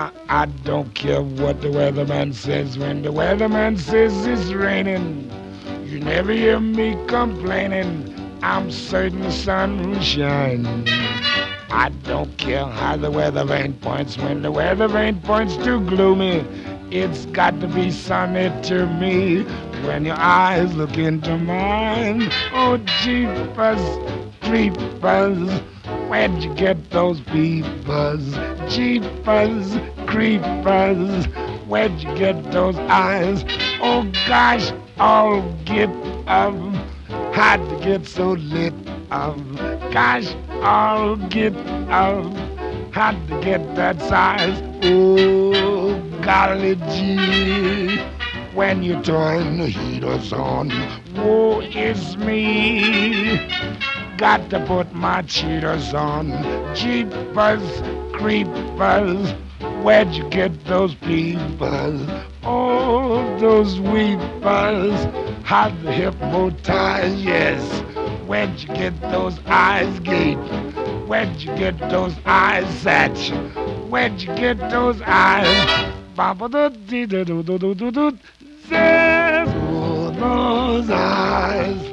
Now, I don't care what the weatherman says. When the weatherman says it's raining, you never hear me complaining. I'm certain the sun will shine. I don't care how the weather vane points. When the weather vane points too gloomy, it's got to be sunny to me. When your eyes look into mine, oh jeepers, creepers, where'd you get those peepers? Jeepers, creepers, where'd you get those eyes? Oh gosh, I'll get up. How'd you get so lit up? Gosh, I'll get up. How'd you get that size? Oh, golly gee. When you turn the heaters on, woe is me. Got to put my cheaters on. Jeepers, creepers, where'd you get those peepers? Oh, those weepers, how the hypnotize, yes. Where'd you get those eyes, Gape? Where'd you get those eyes, Satch? Where'd you get those eyes? Ba-ba-da-dee-da-do-do-do-do-do. Yes, oh, those eyes.